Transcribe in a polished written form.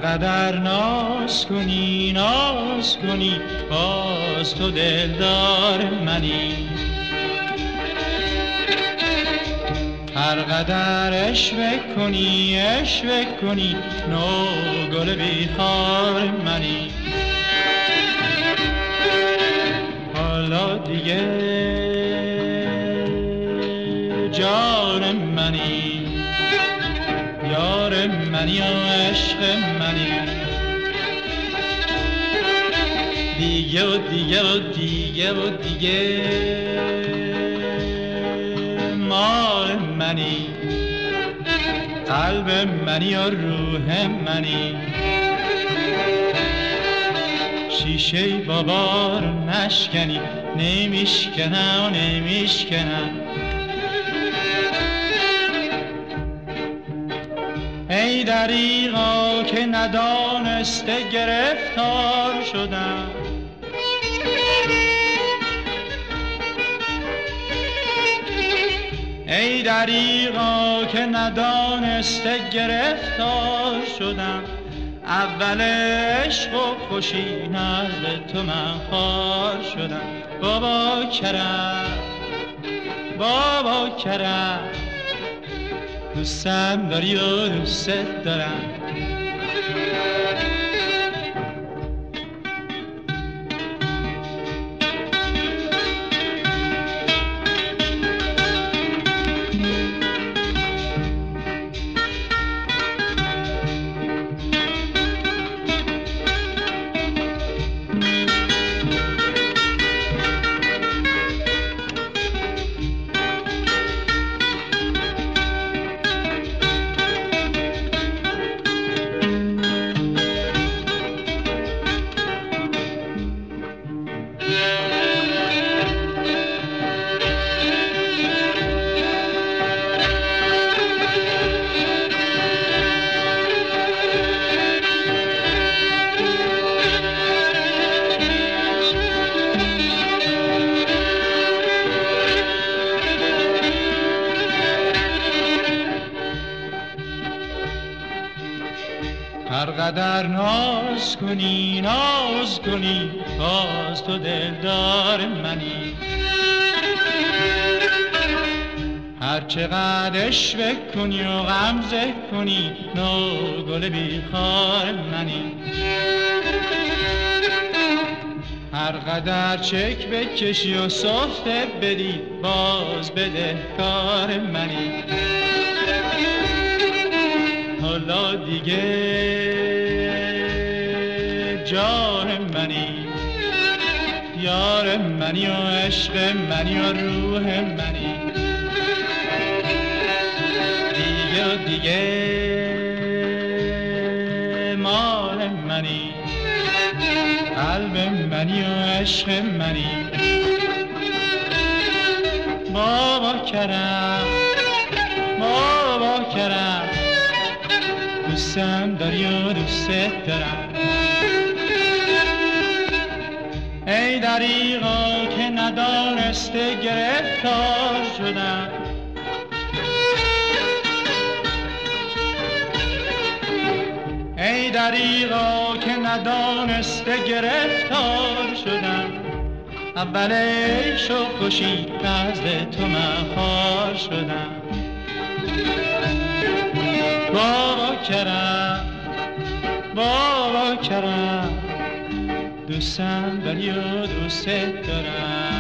قدر ناز کنی ناز کنی باز تو دلدار منی، هر قدر اشوه کنی اشوه کنی نو گل بیخار منی. حالا دیگه جان منی یار منی و عشق منی، دیگه و دیگه و دیگه و دیگه مال منی، قلب منی و روح منی. شیشه بابا رو نشکنی نمیشکنم نمیشکنم. ای دریغا که ندانسته گرفتار شدم، ای دریغا که ندانسته گرفتار شدم. اول عشق و خوشی نزد تو من خوار شدم. بابا کرم بابا کرم، دوستم داری و دوست دارم. هر قدر ناز کنی ناز کنی باز تو دلدار منی، هر چقدر اشوه کنی و غمزه کنی نو گل بیخار منی. هر قدر چک بکشی و سفته بدی باز بدهکار منی. حالا دیگه جان منی یار منی و عشق منی و روح منی، دیگه و دیگه مال منی، قلب منی و عشق منی. بابا کرم بابا کرم، دوستم داری و دوست دارم. ای دریغا که ندانسته گرفتار شدم، ای دریغا که ندانسته گرفتار شدم. اول عیش و خوشی نزد تو من خوار شدم. بابا کرم بابا کرم، دوستم داری و دوست دارم.